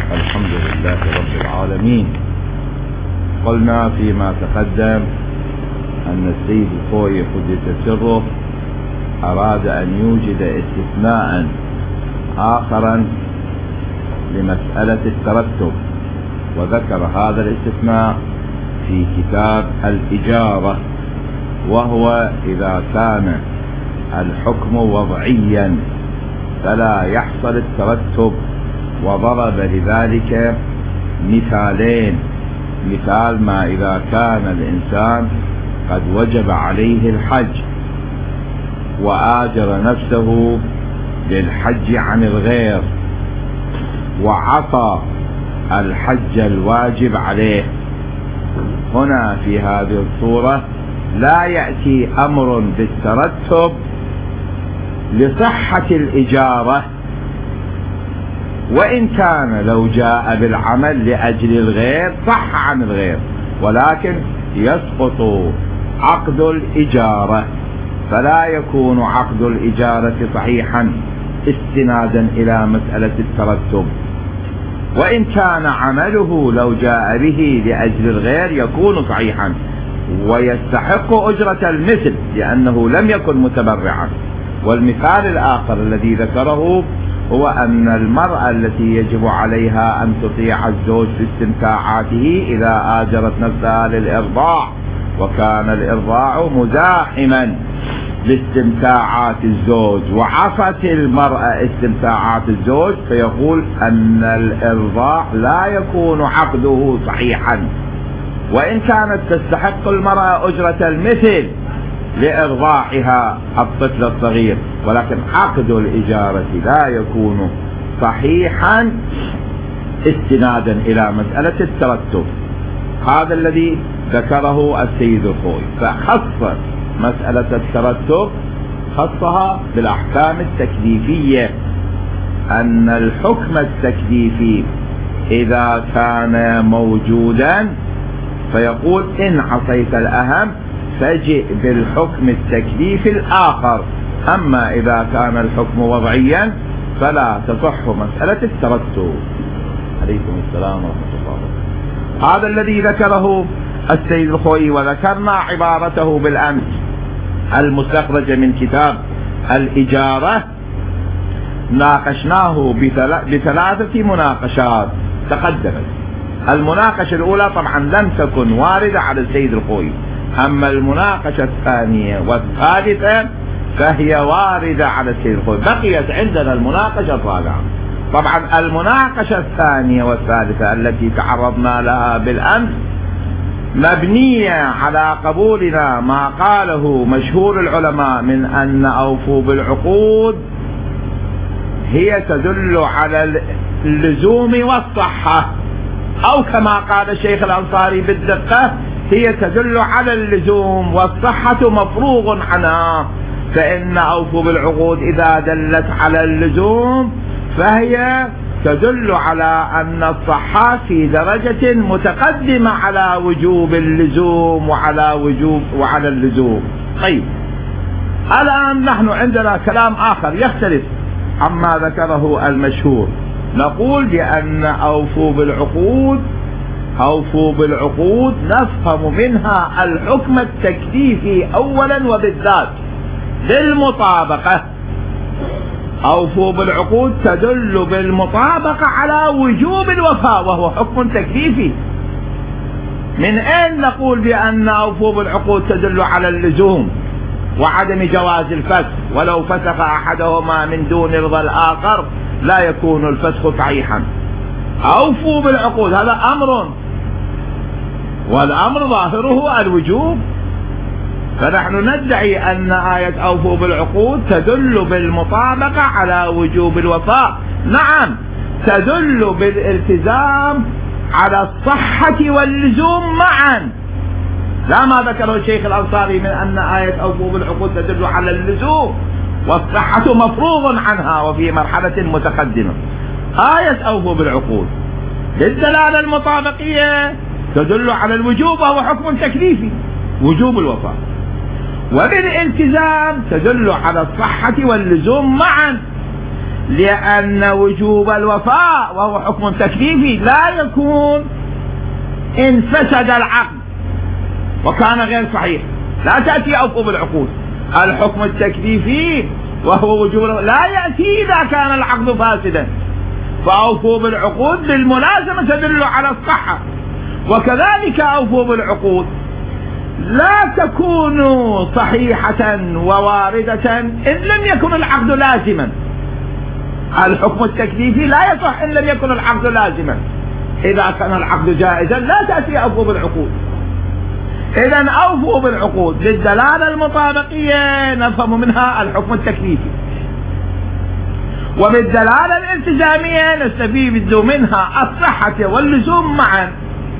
الحمد لله رب العالمين. قلنا فيما تقدم أن السيد الخوئي قدس سره أراد أن يوجد استثناء آخرا لمسألة الترتب، وذكر هذا الاستثناء في كتاب الإجارة، وهو إذا كان الحكم وضعيا فلا يحصل الترتب، وضرب لذلك مثالين. مثال ما إذا كان الإنسان قد وجب عليه الحج وآجر نفسه للحج عن الغير وعصى الحج الواجب عليه، هنا في هذه الصورة لا يأتي أمر بالترتب لصحة الإجارة، وإن كان لو جاء بالعمل لأجل الغير صح عن الغير، ولكن يسقط عقد الإجارة، فلا يكون عقد الإجارة صحيحا استنادا إلى مسألة الترتب. وإن كان عمله لو جاء به لأجل الغير يكون صحيحا ويستحق أجرة المثل لأنه لم يكن متبرعا. والمثال الآخر الذي ذكره هو أن المرأة التي يجب عليها أن تطيع الزوج في استمتاعاته إذا آجرت نفسها للإرضاع، وكان الإرضاع مزاحما لاستمتاعات الزوج وعصت المرأة استمتاعات الزوج، فيقول أن الإرضاع لا يكون عقده صحيحا، وإن كانت تستحق المرأة أجرة المثل لإرضاعها الطفل الصغير، ولكن عقد الإجارة لا يكون صحيحا استنادا إلى مسألة الترتب. هذا الذي ذكره السيد الخوئي، فخص مسألة الترتب خصها بالأحكام التكليفية، أن الحكم التكليفي إذا كان موجودا فيقول إن عصيت الأهم فجئ بالحكم التكليفي الآخر، أما إذا كان الحكم وضعيا فلا تصح مسألة الترتب. عليكم السلام ورحمة الله. هذا الذي ذكره السيد الخوئي، وذكرنا عبارته بالأمس المستخرجة من كتاب الإجارة، ناقشناه بثلاثة مناقشات تقدمت. المناقشة الأولى طبعا لم تكن واردة على السيد الخوئي، أما المناقشة الثانية والثالثة فهي واردة على السيد الخوئي. بقيت عندنا المناقشة الرابعة. طبعا المناقشة الثانية والثالثة التي تعرضنا لها بالأمس مبنية على قبولنا ما قاله مشهور العلماء من أن أوفوا بالعقود هي تدل على اللزوم والصحة، أو كما قال الشيخ الأنصاري بالدقة هي تدل على اللزوم والصحة مفروغ عنها، فإن أوفوا بالعقود إذا دلت على اللزوم فهي تدل على أن الصحة في درجة متقدمة على وجوب اللزوم وعلى اللزوم. طيب، الآن نحن عندنا كلام آخر يختلف عما ذكره المشهور. نقول بأن أوفوا بالعقود نفهم منها الحكم التكليفي أولا وبالذات للمطابقة. أوفوا بالعقود تدل بالمطابقة على وجوب الوفاء وهو حكم تكليفي. من أين نقول بأن أوفوا بالعقود تدل على اللزوم وعدم جواز الفسخ؟ ولو فسخ أحدهما من دون رضا الآخر لا يكون الفسخ صحيحا. أوفوا بالعقود هذا أمر، والأمر ظاهره الوجوب، فنحن ندعي أن آية أوفوا بالعقود تدل بالمطابقة على وجوب الوفاء. نعم، تدل بالالتزام على الصحة واللزوم معا، لا ما ذكره الشيخ الأنصاري من أن آية أوفوا بالعقود تدل على اللزوم والصحة مفروغ عنها وفي مرحلة متقدمة. آية أوفوا بالعقود بالدلالة المطابقية تدل على الوجوب وهو حكم تكليفي وجوب الوفاء، وبالالتزام تدل على الصحة واللزوم معا، لأن وجوب الوفاء وهو حكم تكليفي لا يكون إن فسد العقد وكان غير صحيح، لا تأتي أوفوا بالعقود. الحكم التكليفي وهو وجوب لا يأتي إذا كان العقد فاسدا، فأوفوا بالعقود بالملازمة تدل على الصحة. وكذلك أوفوا بالعقود لا تكون صحيحة وواردة إن لم يكن العقد لازما. الحكم التكليفي لا يصح إن لم يكن العقد لازما. إذا كان العقد جائزا لا تأتي أوفوا بالعقود. إذا أوفوا بالعقود للدلالة المطابقية نفهم منها الحكم التكليفي، وبالدلالة الالتزامية نستفيد منها الصحة واللزوم معا.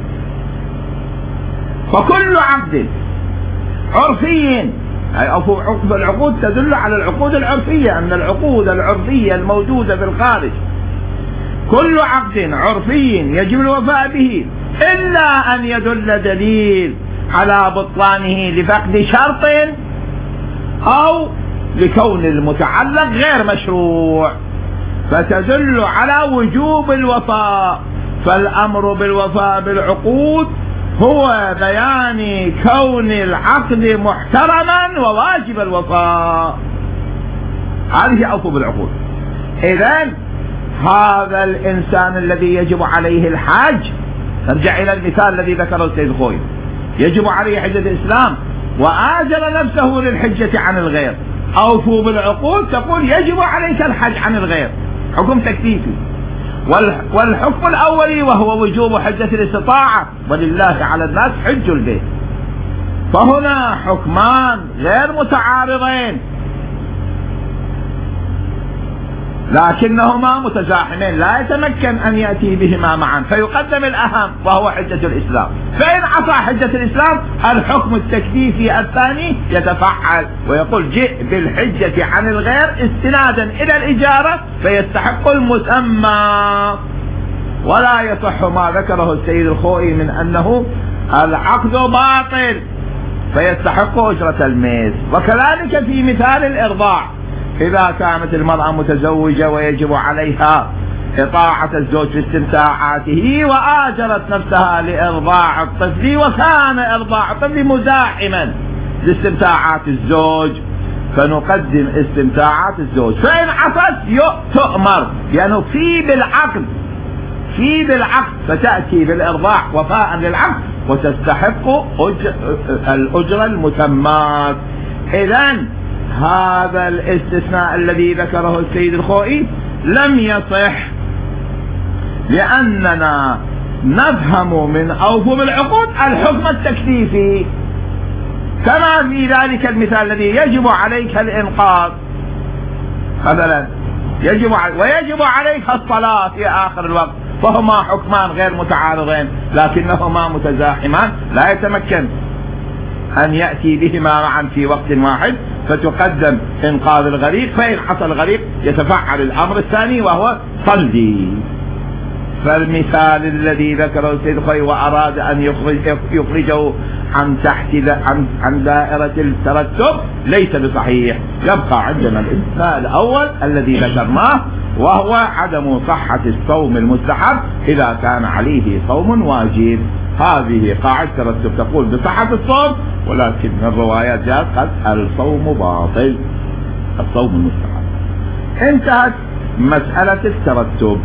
فكل عقد عرفي، أي أوفوا بالعقود تدل على العقود العرفية، أن العقود العرفية الموجودة في الخارج كل عقد عرفي يجب الوفاء به إلا أن يدل دليل على بطلانه لفقد شرط أو لكون المتعلق غير مشروع، فتدل على وجوب الوفاء. فالأمر بالوفاء بالعقود هو بيان كون العقد محترما وواجب الوفاء. هذه أوفوا بالعقود. إذن هذا الإنسان الذي يجب عليه الحج، نرجع إلى المثال الذي ذكره السيد خوي، يجب عليه حجة الإسلام وآجر نفسه للحجة عن الغير. أوفوا بالعقود تقول يجب عليك الحج عن الغير، حكم تكليفي. والحكم الأولي وهو وجوب حجة الاستطاعة، ولله على الناس حج البيت. فهنا حكمان غير متعارضين لكنهما متزاحمين، لا يتمكن أن يأتي بهما معا، فيقدم الأهم وهو حجة الإسلام. فإن عصى حجة الإسلام الحكم التكليفي الثاني يتفعل ويقول جئ بالحجة عن الغير استنادا إلى الإجارة فيستحق المسمى. ولا يصح ما ذكره السيد الخوئي من أنه العقد باطل فيستحق أجرة المثل. وكذلك في مثال الإرضاع، إذا كانت المرأة متزوجة ويجب عليها إطاعة الزوج في استمتاعاته وآجرت نفسها لإرضاع الطفل وكان إرضاع الطفل مزاحما لاستمتاعات الزوج، فنقدم استمتاعات الزوج. فإن عصت تؤمر لأنه في بالعقد فتأتي بالإرضاع وفاء للعقد وتستحق الأجرة المسمات. إذن هذا الاستثناء الذي ذكره السيد الخوئي لم يصح، لأننا نفهم من أوفوا بالعقود الحكم التكليفي، كما في ذلك المثال الذي يجب عليك الإنقاذ مثلا ويجب عليك الصلاة في آخر الوقت، فهما حكمان غير متعارضين لكنهما متزاحمان، لا يتمكن أن يأتي بهما معا في وقت واحد، فتقدم إنقاذ الغريق، فإن حصل الغريق يتفعل الأمر الثاني وهو صلي. فالمثال الذي ذكره السيد خوي وأراد أن يخرجه عن دائرة الترتب ليس بصحيح. يبقى عندنا المثال الأول الذي ذكرناه وهو عدم صحة الصوم المستحب إذا كان عليه صوم واجب. هذه قاعدة ترتب تقول بصحة الصوم، ولكن الروايات جاءت قد الصوم باطل، الصوم المستحب. انتهت مسألة الترتب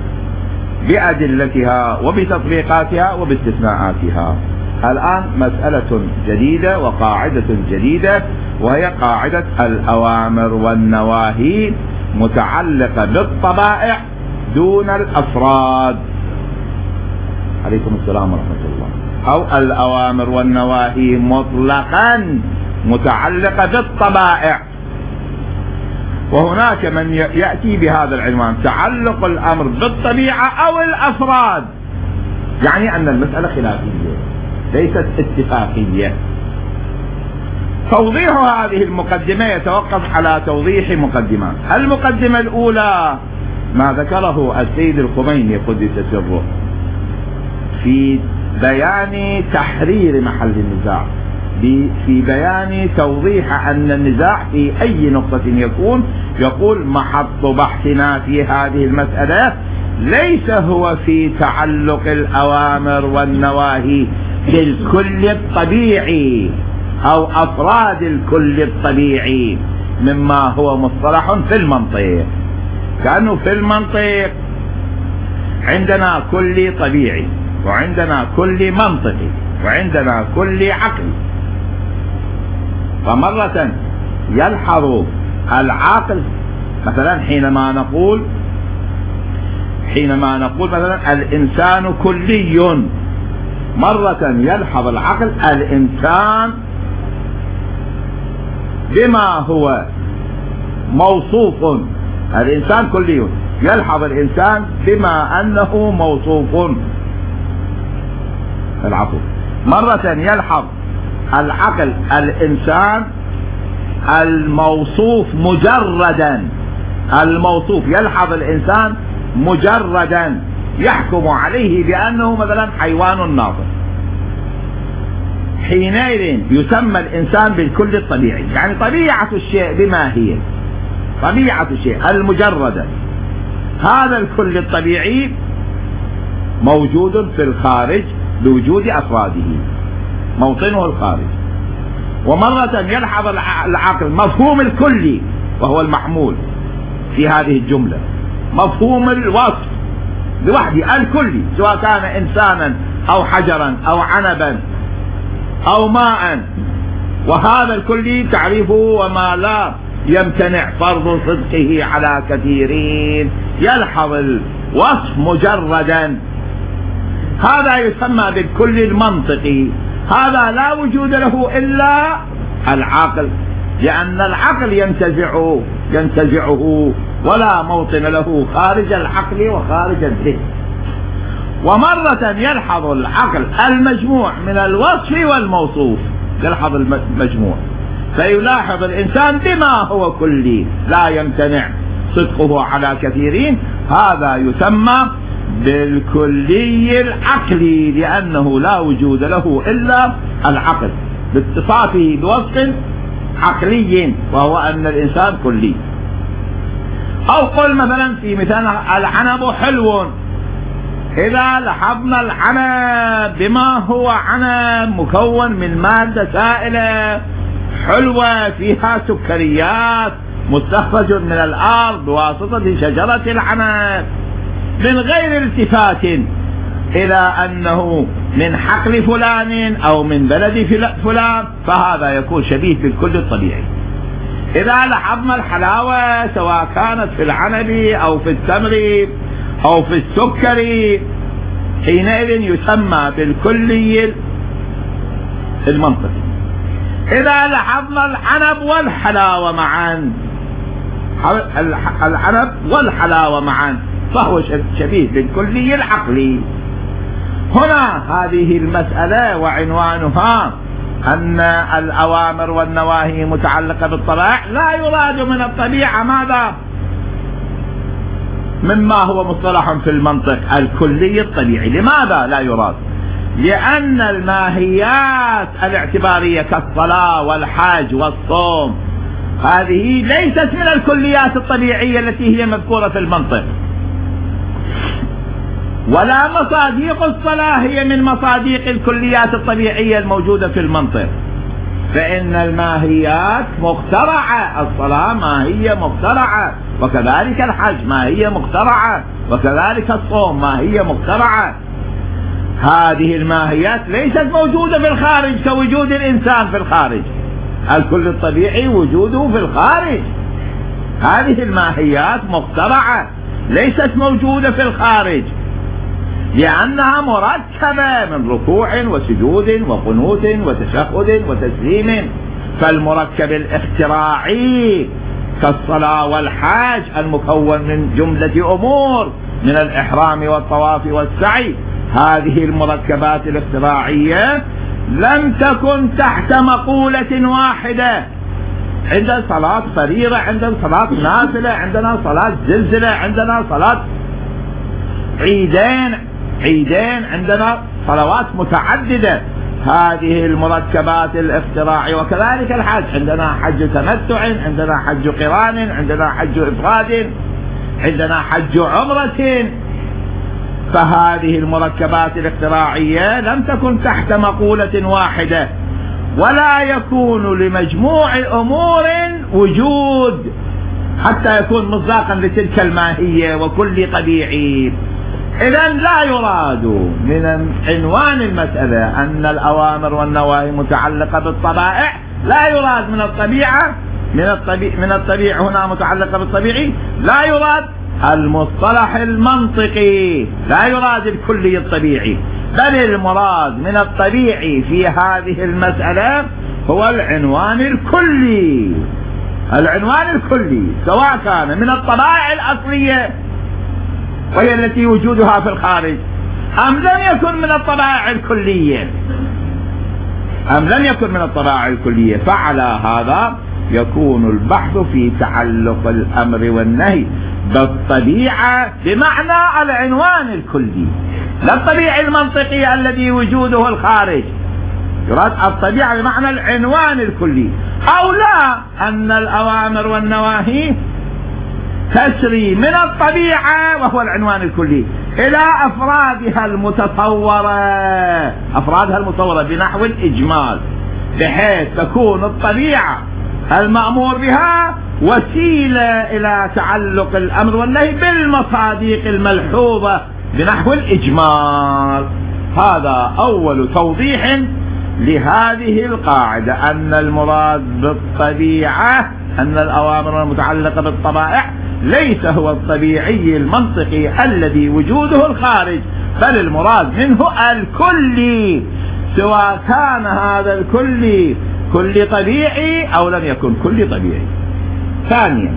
بأدلتها وبتطبيقاتها وباستثناءاتها. الآن مسألة جديدة وقاعدة جديدة، وهي قاعدة الأوامر والنواهي متعلقة بالطبائع دون الأفراد. عليكم السلام ورحمة الله. أو الأوامر والنواهي مطلقا متعلقة بالطبائع. وهناك من يأتي بهذا العنوان تعلق الأمر بالطبيعة أو الأفراد، يعني أن المسألة خلافية ليست اتفاقية. توضيح هذه المقدمة يتوقف على توضيح مقدمات. المقدمة الأولى ما ذكره السيد الخميني قدس سره في بيان تحرير محل النزاع، في بيان توضيح أن النزاع في أي نقطة يكون، يقول محط بحثنا في هذه المسألة ليس هو في تعلق الأوامر والنواهي بالكل الطبيعي أو أفراد الكل الطبيعي مما هو مصطلح في المنطق، كأنه في المنطق عندنا كل طبيعي وعندنا كل منطقي وعندنا كل عقلي. فمرة يلحظ العاقل مثلا حينما نقول مثلا الإنسان كلي، مرة يلحظ العقل الإنسان بما هو موصوف، الإنسان كلي، يلحظ الإنسان بما أنه موصوف. العفو، مرة يلحظ العقل الإنسان الموصوف مجردا، الموصوف يلحظ الإنسان مجردا يحكم عليه بأنه مثلا حيوان ناطق، حينئذ يسمى الإنسان بالكل الطبيعي. يعني طبيعة الشيء بما هي، طبيعة الشيء المجردة، هذا الكل الطبيعي موجود في الخارج بوجود أفراده، موطنه الخارج. ومرة يلحظ العقل مفهوم الكلي وهو المحمول في هذه الجملة، مفهوم الوصف لوحده الكلي، سواء كان إنسانا أو حجرا أو عنبا أو ماء، وهذا الكلي تعريفه وما لا يمتنع فرض صدقه على كثيرين، يلحظ الوصف مجردا، هذا يسمى بالكل المنطقي. هذا لا وجود له إلا العقل، لأن العقل ينتزعه ولا موطن له خارج العقل وخارج الذهن. ومرة يلحظ العقل المجموع من الوصف والموصوف، يلحظ المجموع، فيلاحظ الإنسان بما هو كلي لا يمتنع صدقه على كثيرين، هذا يسمى بالكلي العقلي، لأنه لا وجود له إلا العقل باتصافه بوصف عقلي وهو أن الإنسان كلي. أو قل مثلا في مثال العنب حلو، إذا لاحظنا العنب بما هو عنب مكون من مادة سائلة حلوة فيها سكريات مستخرج من الأرض بواسطة شجرة العنب من غير التفات إلى أنه من حقل فلان أو من بلد فلان، فهذا يكون شبيه بالكل الطبيعي. إذا لاحظنا الحلاوة سواء كانت في العنب أو في التمر أو في السكر، حينئذ يسمى بالكلي المنطقي. إذا لاحظنا العنب والحلاوة معا، العنب والحلاوة معا، فهو شبيه بالكلي العقلي. هنا هذه المسألة وعنوانها أن الأوامر والنواهي متعلقة بالطبائع، لا يراد من الطبيعة ماذا؟ مما هو مصطلح في المنطق الكلي الطبيعي. لماذا لا يراد؟ لأن الماهيات الاعتبارية كالصلاة والحج والصوم هذه ليست من الكليات الطبيعية التي هي مذكورة في المنطق، ولا مصاديق الصلاة هي من مصاديق الكليات الطبيعية الموجودة في المنطق، فإن الماهيات مخترعة، الصلاة ما هي مخترعة، وكذلك الحج ما هي مخترعة، وكذلك الصوم ما هي مخترعة. هذه الماهيات ليست موجودة في الخارج كوجود الإنسان في الخارج، الكل الطبيعي وجوده في الخارج. هذه الماهيات مخترعة ليست موجودة في الخارج، لأنها مركبة من ركوع وسجود وقنوت وتشهد وتسليم. فالمركب الاختراعي كالصلاة والحج المكون من جملة أمور من الإحرام والطواف والسعي، هذه المركبات الاختراعية لم تكن تحت مقولة واحدة. عندنا صلاة فريضة، عندنا صلاة نافلة، عندنا صلاة زلزلة، عندنا صلاة عيدين، عندنا صلوات متعددة، هذه المركبات الاختراعية. وكذلك الحج، عندنا حج تمتع، عندنا حج قران، عندنا حج إفراد، عندنا حج عمرة. فهذه المركبات الاختراعية لم تكن تحت مقولة واحدة، ولا يكون لمجموع أمور وجود حتى يكون مصداقا لتلك الماهية وكل طبيعي. إذا لا يراد من عنوان المسألة أن الأوامر والنواهي متعلقة بالطبائع، لا يراد من الطبيعة من الطبيعة هنا متعلقة بالطبيعي، لا يراد المصطلح المنطقي، لا يراد الكلي الطبيعي، بل المراد من الطبيعي في هذه المسألة هو العنوان الكلي. العنوان الكلي سواء كان من الطبائع الأصلية وهي التي وجودها في الخارج، أم لم يكن من الطبائع الكلية، فعلى هذا يكون البحث في تعلق الأمر والنهي بالطبيعة بمعنى العنوان الكلي، لا الطبيعي المنطقي الذي وجوده الخارج، يراد الطبيعة بمعنى العنوان الكلي. أو لا، أن الأوامر والنواهي تسري من الطبيعة وهو العنوان الكلي إلى أفرادها المصورة بنحو الإجمال، بحيث تكون الطبيعة المأمور بها وسيلة إلى تعلق الأمر والنهي بالمصادق الملحوظة بنحو الإجمال. هذا أول توضيح لهذه القاعدة، أن المراد بالطبيعة أن الأوامر المتعلقة بالطبائع ليس هو الطبيعي المنطقي الذي وجوده الخارج، بل المراد منه الكلي، سواء كان هذا الكلي كل طبيعي أو لم يكن كل طبيعي. ثانيا،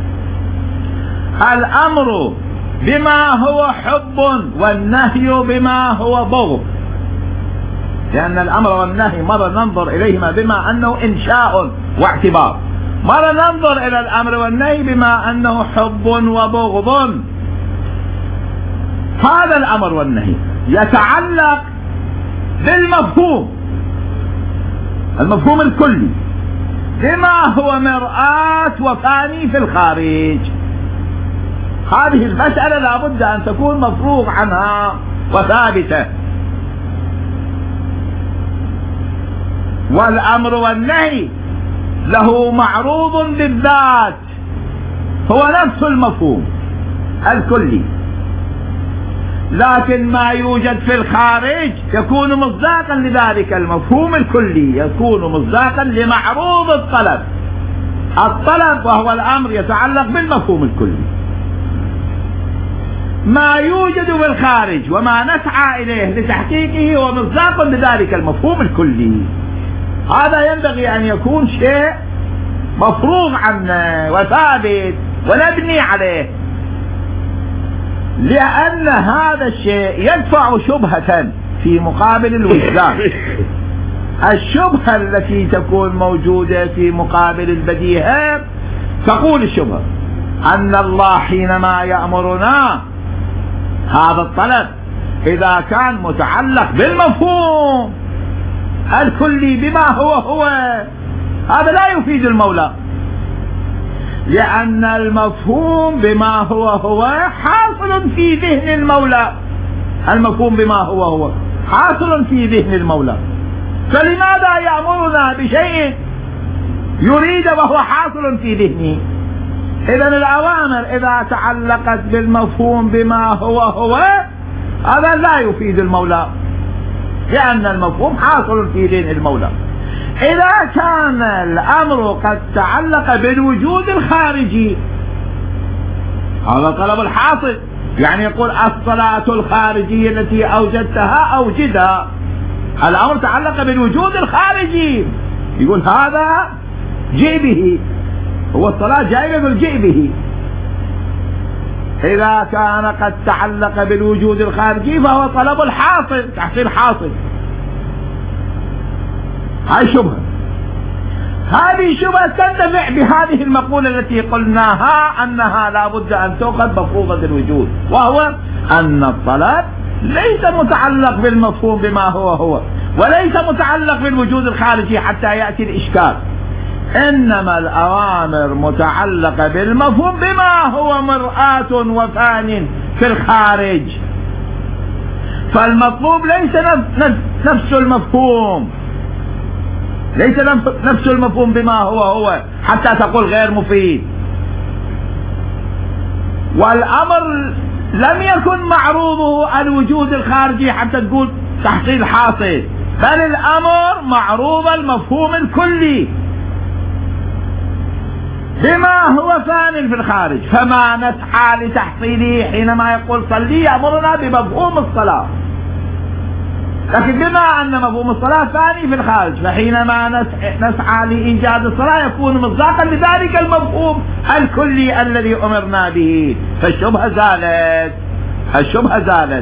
الأمر بما هو حب والنهي بما هو بغض، لأن الأمر والنهي مرة ننظر إليهما بما أنه إنشاء واعتبار، مرة ننظر إلى الأمر والنهي بما أنه حب وبغض. هذا الأمر والنهي يتعلق المفهوم الكلي بما هو مرآة وفاني في الخارج. هذه المسألة لا بد أن تكون مفروغ عنها وثابتة. والأمر والنهي له معروض بالذات، هو نفس المفهوم الكلي، لكن ما يوجد في الخارج يكون مصداقا لذلك المفهوم الكلي، يكون مصداقا لمعروض الطلب وهو الأمر يتعلق بالمفهوم الكلي. ما يوجد في الخارج وما نسعى إليه لتحقيقه هو مصداق لذلك المفهوم الكلي. هذا ينبغي أن يكون شيء مفروغ عنه وثابت ونبني عليه، لأن هذا الشيء يدفع شبهة في مقابل الوجدان. الشبهة التي تكون موجودة في مقابل البديهة، تقول الشبهة أن الله حينما يأمرنا هذا الطلب إذا كان متعلق بالمفهوم الكلي بما هو هذا لا يفيد المولى، لأن المفهوم بما هو حاصل في ذهن المولى. المفهوم بما هو حاصل في ذهن المولى، فلماذا يأمرنا بشيء يريد وهو حاصل في ذهنه؟ إذن الأوامر إذا تعلقت بالمفهوم بما هو هذا لا يفيد المولى، لأن المفهوم حاصل في ذهن المولى. إذا كان الأمر قد تعلق بالوجود الخارجي، هذا طلب الحاصل، يعني يقول الصلاة الخارجية التي أوجدتها أوجدها، الأمر تعلق بالوجود الخارجي، يقول هذا جئ به، هو الصلاة جائزة بالجئ به. إذا كان قد تعلق بالوجود الخارجي فهو طلب الحاصل، تحصيل حاصل. هاي شبهة، هذه شبهة تندفع بهذه المقولة التي قلناها أنها لا بد أن تؤخذ مفروضة الوجود، وهو أن الطلب ليس متعلق بالمفهوم بما هو وليس متعلق بالوجود الخارجي حتى يأتي الإشكال. إنما الأوامر متعلقة بالمفهوم بما هو مرآة وفان في الخارج، فالمطلوب ليس نفس المفهوم، ليس نفس المفهوم بما هو حتى تقول غير مفيد. والأمر لم يكن معروضه الوجود الخارجي حتى تقول تحصيل حاصل، بل الأمر معروض المفهوم الكلي بما هو فان في الخارج، فما نسعى لتحصيله حينما يقول صلي يأمرنا بمفهوم الصلاة، لكن بما أن مفهوم الصلاة فاني في الخارج، فحينما نسعى لإيجاد الصلاة يكون مصداقا لذلك المفهوم الكلي الذي أمرنا به، فالشبهة زالت، الشبهة زالت.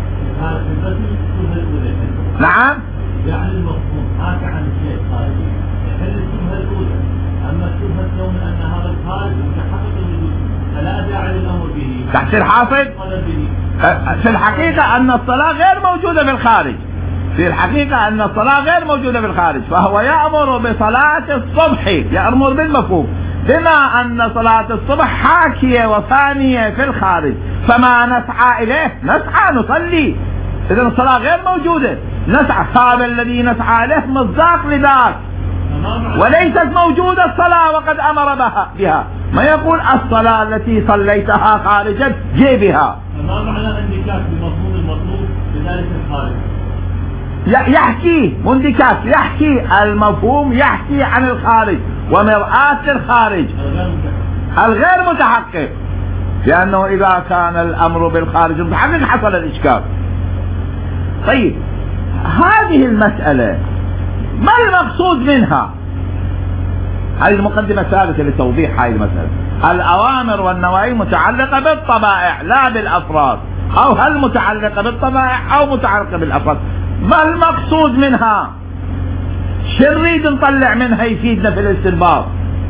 نعم، يعني المفهوم حاكي عن الشيء خارجي يحل الشبهة الأولى. أما الشبهة الثانية أن هذا الخارج متحقق الوجود فلا داعي للأمر به تحصيل حاصل. في الحقيقة أن الصلاة غير موجودة في الخارج، في الحقيقة أن الصلاة غير موجودة في الخارج، فهو يأمر بصلاة الصبح، يأمر بالمفهوم بما أن صلاة الصبح حاكية وفانية في الخارج، فما نسعى إليه نسعى نصلي، إذن الصلاة غير موجودة، نسعى، هذا الذي نسعى إليه مصداق لذاك، وليست موجودة الصلاة وقد أمر بها، ما يقول الصلاة التي صليتها خارجا جي بها. ما معنى اندكاك بمفهوم المطلوب لذلك الخارج؟ يحكي مندكاك، يحكي المفهوم، يحكي عن الخارج ومرآة الخارج الغير متحقق، لأنه إذا كان الأمر بالخارج متحقق حصل الإشكال. طيب، هذه المسألة ما المقصود منها؟ هذه المقدمة الثالثة لتوضيح هذه المسألة. الأوامر والنواهي متعلقة بالطبائع لا بالأفراد، أو هل متعلقة بالطبائع أو متعلقة بالأفراد؟ ما المقصود منها؟ شو نريد نطلع منها يفيدنا في الاستنباط؟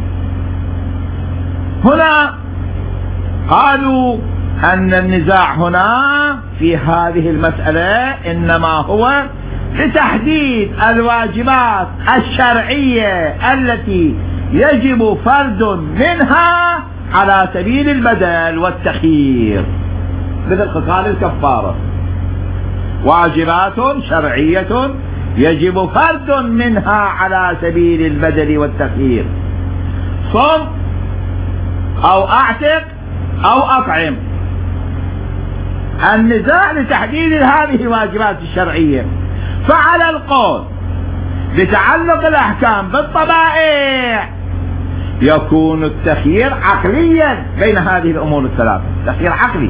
هنا قالوا أن النزاع هنا في هذه المسألة إنما هو لتحديد الواجبات الشرعية التي يجب فرد منها على سبيل البدل والتخيير، مثل خصال الكفارة، واجبات شرعية يجب فرد منها على سبيل البدل والتخيير، صم أو أعتق أو أطعم. النزاع لتحديد هذه الواجبات الشرعية، فعلى القول بتعلق الأحكام بالطبائع يكون التخيير عقليا بين هذه الأمور الثلاثة، تخيير عقلي،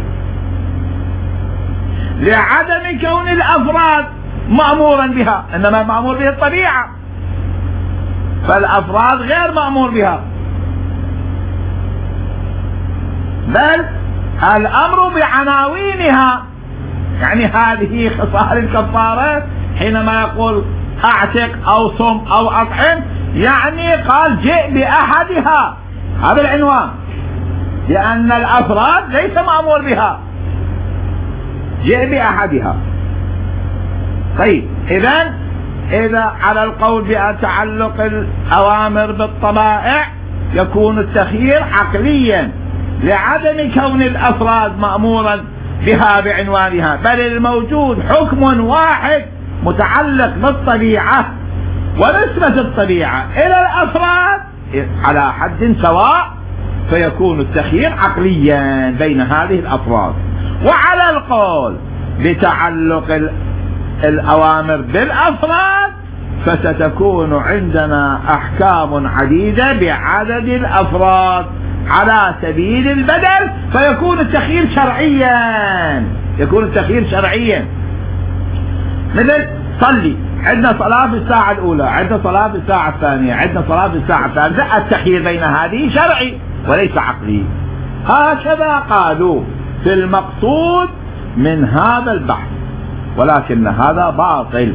لعدم كون الأفراد مأمورا بها، إنما مأمور به الطبيعة، فالأفراد غير مأمور بها، بل الأمر بعناوينها، يعني هذه خصال الكفارة حينما يقول أعتق أو صم أو أطعم، يعني قال جئ بأحدها، هذا العنوان، لأن الأفراد ليس مأمور بها، جئ بأحدها. طيب، إذا على القول بأن تعلق الأوامر بالطبائع يكون التخيير عقليا لعدم كون الأفراد مأمورا بها بعنوانها، بل الموجود حكم واحد متعلق بالطبيعة ونسبة الطبيعة إلى الأفراد على حد سواء، فيكون التخيير عقليا بين هذه الأفراد. وعلى القول بتعلق الأوامر بالأفراد فستكون عندنا أحكام عديدة بعدد الأفراد على سبيل البدل، فيكون التخيير شرعيا، يكون التخيير شرعيا. مثل صلي، عندنا صلاة في الساعة الأولى، عندنا صلاة في الساعة الثانية، عندنا صلاة في الساعة الثالثة، التخيير بين هذه شرعي وليس عقلي. هكذا قالوا في المقصود من هذا البحث، ولكن هذا باطل،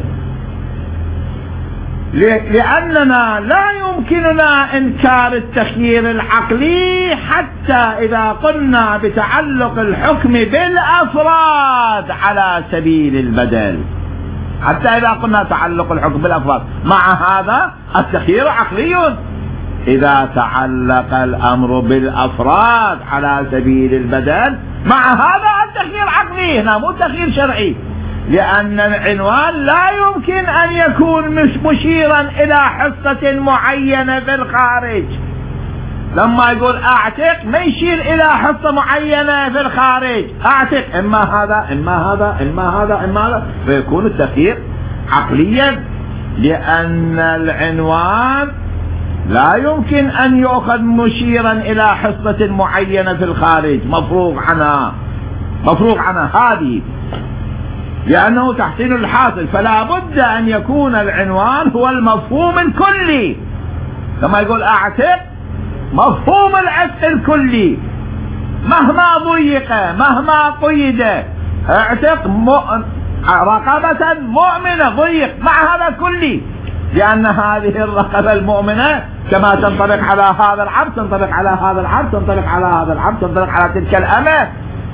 لأننا لا يمكننا إنكار التخيير العقلي حتى إذا قلنا بتعلق الحكم بالأفراد على سبيل البدل، حتى إذا قلنا تعلق الحكم بالأفراد مع هذا التخيير عقلي. إذا تعلق الأمر بالأفراد على سبيل البدل مع هذا التخيير عقلي، هنا مو تخيير شرعي، لأن العنوان لا يمكن أن يكون مشيرا إلى حصة معينة في الخارج. لما يقول أعتق ما يشير إلى حصة معينة في الخارج، أعتق إما هذا إما هذا إما هذا إما هذا، فيكون التخيير عقليا، لأن العنوان لا يمكن أن يؤخذ مشيرا إلى حصة معينة في الخارج مفروغ عنها هذه، لأنه تحسين الحاصل، فلا بد أن يكون العنوان هو المفهوم الكلي. كما يقول أعتق مفهوم العتق الكلي مهما ضيق مهما قيد، اعتق رقبة مؤمنة ضيق مع هذا كلي، لأن هذه الرقبة المؤمنة كما تنطبق على هذا العبد تنطبق على هذا العبد تنطبق على هذا العبد تنطبق على تلك الأمة.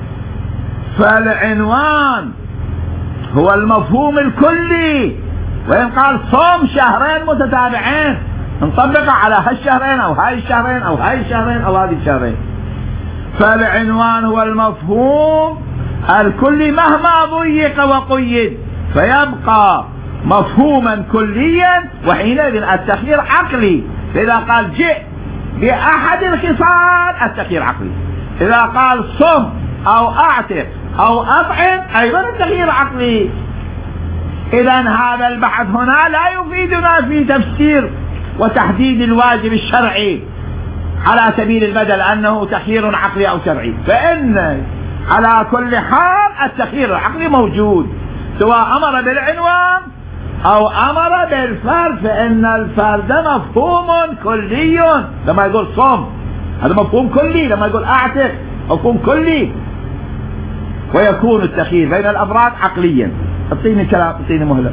فالعنوان هو المفهوم الكلي، وإن قال صوم شهرين متتابعين نطبق على هالشهرين أو هاي الشهرين أو هاي الشهرين أو هذه الشهرين. فالعنوان هو المفهوم الكلي مهما ضيق وقيد، فيبقى مفهوما كليا، وحينئذ التخيير عقلي. إذا قال جئ بأحد الخصال التخيير عقلي، إذا قال صم أو أعتق أو أطعم أيضا التخيير عقلي. إذا هذا البحث هنا لا يفيدنا في تفسير وتحديد الواجب الشرعي على سبيل البدل أنه تخيير عقلي أو شرعي، فإن على كل حال التخيير العقلي موجود، سواء أمر بالعنوان أو أمر بالفرد، فإن الفرد مفهوم كلي. لما يقول صوم هذا مفهوم كلي، لما يقول أعتق مفهوم كلي، ويكون التخيير بين الأفراد عقليا. اعطيني كلام، اعطيني مهلة.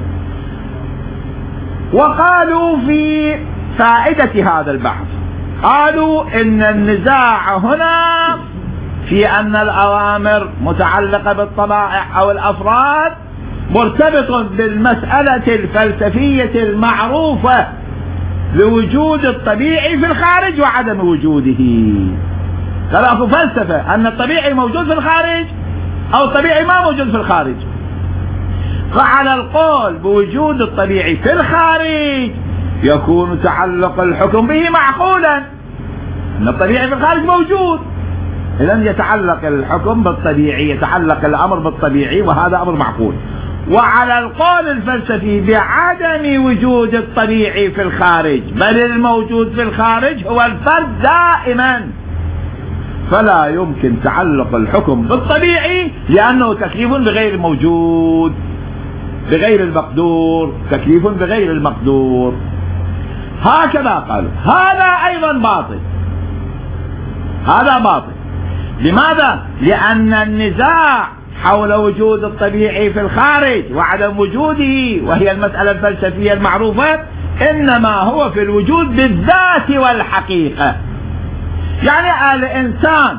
وقالوا في فائدة هذا البحث، قالوا إن النزاع هنا في أن الأوامر متعلقة بالطبائع أو الأفراد مرتبط بالمسألة الفلسفية المعروفة لوجود الطبيعي في الخارج وعدم وجوده. ثلاث فلسفة، أن الطبيعي موجود في الخارج أو الطبيعي ما موجود في الخارج. فعلى القول بوجود الطبيعي في الخارج يكون تعلق الحكم به معقولا، أن الطبيعي في الخارج موجود، إذن يتعلق الحكم بالطبيعي، يتعلق الأمر بالطبيعي، وهذا أمر معقول. وعلى القول الفلسفي بعدم وجود الطبيعي في الخارج، بل الموجود في الخارج هو الفرد دائما، فلا يمكن تعلق الحكم بالطبيعي لأنه تكليف بغير الموجود بغير المقدور، تكليف بغير المقدور. هكذا قالوا. هذا أيضا باطل، هذا باطل. لماذا؟ لأن النزاع حول وجود الطبيعي في الخارج وعدم وجوده، وهي المسألة الفلسفية المعروفة، إنما هو في الوجود بالذات والحقيقة. يعني الإنسان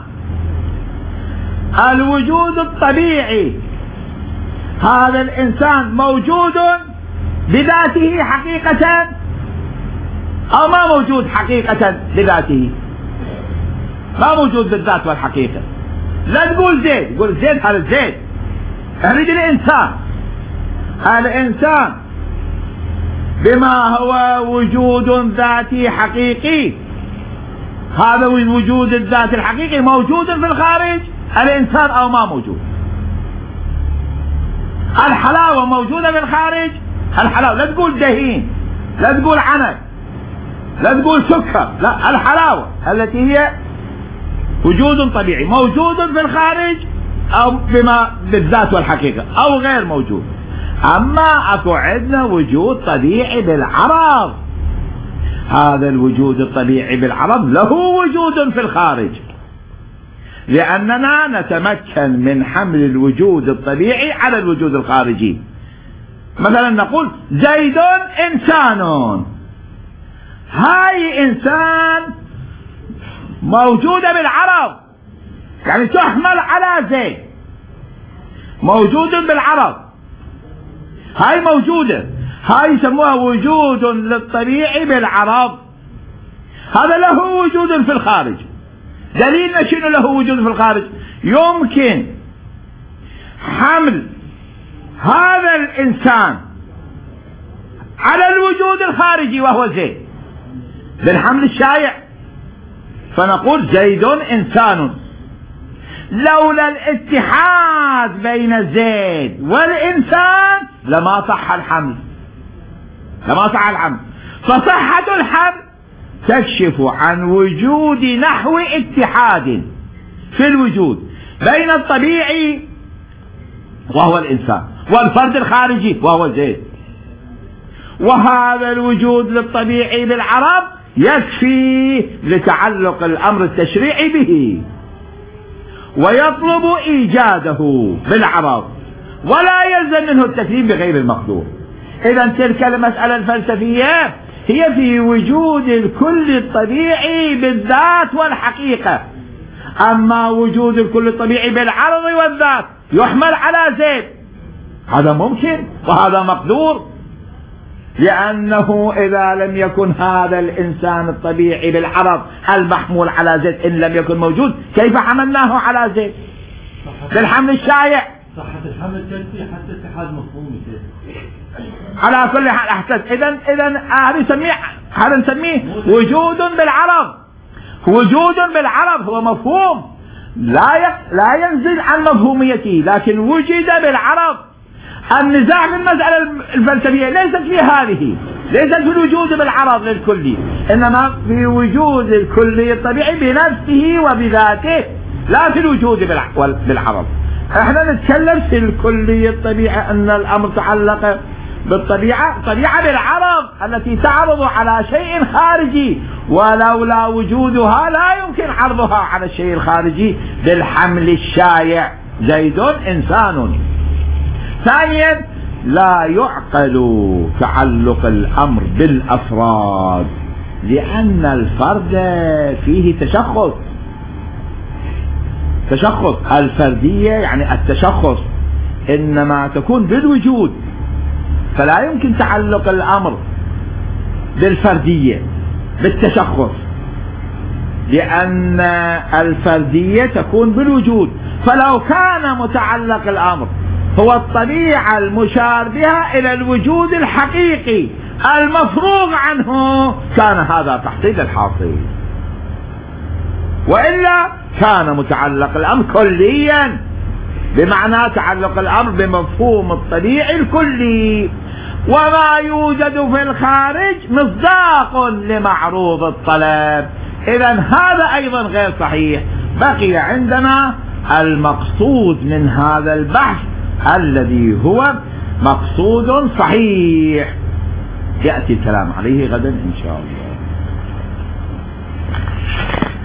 الوجود الطبيعي، هذا الإنسان موجود بذاته حقيقة أو ما موجود حقيقة بذاته؟ ما موجود بالذات والحقيقة. لا تقول زيد، قول زيد هذا زيد، أريد الإنسان بما هو وجود ذاتي حقيقي، هذا وجود الذات الحقيقي موجود في الخارج الإنسان أو ما موجود. الحلاوة موجودة في الخارج، الحلاوة، لا تقول دهين، لا تقول عنب، لا تقول سكر، لا، الحلاوة التي هي وجود طبيعي موجود في الخارج أو بما بالذات والحقيقة أو غير موجود. أما أكو عندنا وجود طبيعي بالعرض، هذا الوجود الطبيعي بالعرض له وجود في الخارج، لأننا نتمكن من حمل الوجود الطبيعي على الوجود الخارجي. مثلا نقول زيد إنسان، هاي إنسان موجودة بالعرض، يعني تحمل على زيد، موجود بالعرض. هاي موجودة، هاي يسموها وجود للطبيعي بالعرض. هذا له وجود في الخارج. دليلنا شنو له وجود في الخارج؟ يمكن حمل هذا الإنسان على الوجود الخارجي وهو زيد بالحمل الشائع، فنقول زيد إنسان. لولا الاتحاد بين زيد والإنسان لما صح الحمل، فصحة الحمل تكشف عن وجود نحو اتحاد في الوجود بين الطبيعي وهو الإنسان والفرد الخارجي وهو زيد. وهذا الوجود للطبيعي بالعرب يكفي لتعلق الأمر التشريعي به، ويطلب إيجاده بالعرب، ولا يلزم منه التكليف بغير المقدور. إذا تلك المسألة الفلسفية هي في وجود الكل الطبيعي بالذات والحقيقة. أما وجود الكل الطبيعي بالعرض والذات يحمل على زيد، هذا ممكن وهذا مقدور، لأنه إذا لم يكن هذا الإنسان الطبيعي بالعرض المحمول على زيد إن لم يكن موجود، كيف حملناه على زيد بالحمل الشائع؟ صحة الحمل تكفي حتى اتحاد مفهومي. على كل حال أحسن. إذا هذا نسميه وجود بالعرض. وجود بالعرض هو مفهوم لا ينزل عن مفهوميته، لكن وجد بالعرض. النزاع في المسألة الفلسفية ليست في هذه، ليست في الوجود بالعرض للكلي، إنما في وجود الكلي الطبيعي بنفسه وبذاته، لا في الوجود بالعرض. احنا نتكلم في الكلي الطبيعي أن الأمر تعلق بالطبيعة، طبيعة بالعرض التي تعرض على شيء خارجي، ولولا وجودها لا يمكن عرضها على الشيء الخارجي بالحمل الشائع زيد إنسان. ثانيا لا يعقل تعلق الأمر بالأفراد، لأن الفرد فيه تشخص. الفردية يعني التشخص إنما تكون بالوجود، فلا يمكن تعلق الأمر بالفردية بالتشخص، لأن الفردية تكون بالوجود. فلو كان متعلق الأمر هو الطبيعة المشار بها إلى الوجود الحقيقي المفروغ عنه كان هذا تحصيل الحاصل، وإلا كان متعلق الأمر كليا، بمعنى تعلق الأمر بمفهوم الطبيعي الكلي، وما يوجد في الخارج مصداق لمعروض الطلب. إذا هذا أيضا غير صحيح. بقي عندنا المقصود من هذا البحث الذي هو مقصود صحيح، يأتي الكلام عليه غدا إن شاء الله.